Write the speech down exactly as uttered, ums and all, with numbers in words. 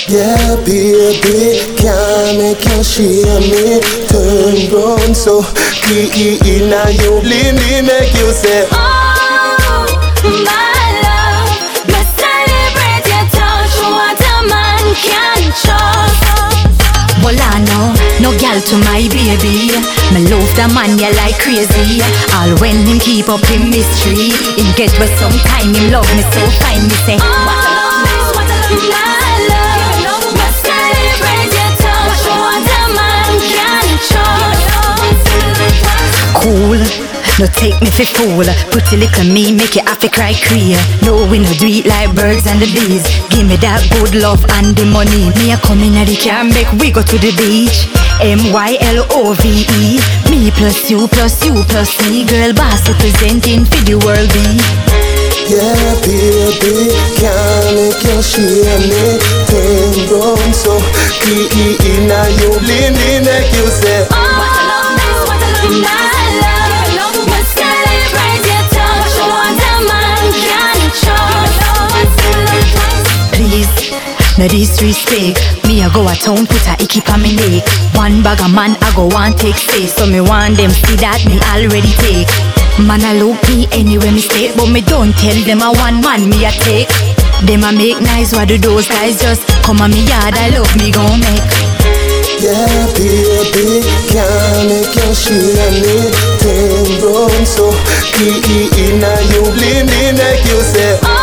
Yeah, baby, can't make you share me. Turn round so clean, now you leave me, make you say, oh, my love, me celebrate your touch, what a man can trust. Well, I know, no girl to my baby. Me love the man, yeah, like crazy. All when him keep up him mystery, him get where sometime him love me so fine. Me say, oh, what a love, what a love, my love. Me celebrate your touch, what a man can trust. cool, no take me for fool. Pretty little me make you have to cry clear. No, we no do it like birds and the bees. Give me that good love and the money. Me a come in at the car, make we go to the beach. M Y L O V E. Me plus you plus you plus me. Girl boss representing for the world be. yeah, baby, can't make you share me. Turn round so clean, now you leave me, make you say, oh, what a love, what a love, my love. Me celebrate your touch, what a man can trust. Please, no disrespect. Me a go a town, put a icky pa me neck. One bag of man I go want take space. So me want them see that me already take. Man a look me anywhere me stay, but me don't tell them a one man me a take. Them a make nice, what do those guys just come on me yard, I love me gon' make. yeah, baby, can't make you share me. Turn round so clean, now you leave me, make you say, oh,